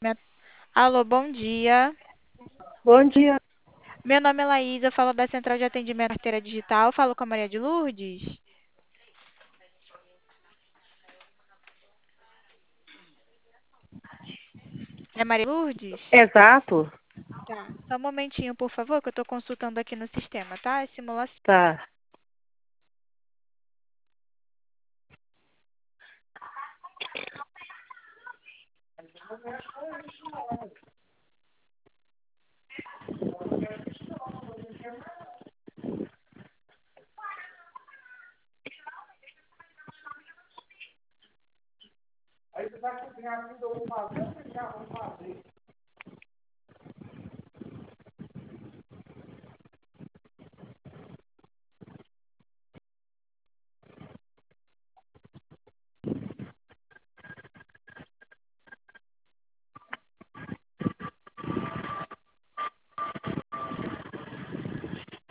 atendimento. Alô, bom dia. Bom dia. Meu nome é Laís, eu falo da Central de Atendimento Carteira Digital. Falo com a Maria de Lourdes. É Maria Lourdes? Exato. Tá. Só um momentinho, por favor, que eu estou consultando aqui no sistema, tá? É simulação. Tá.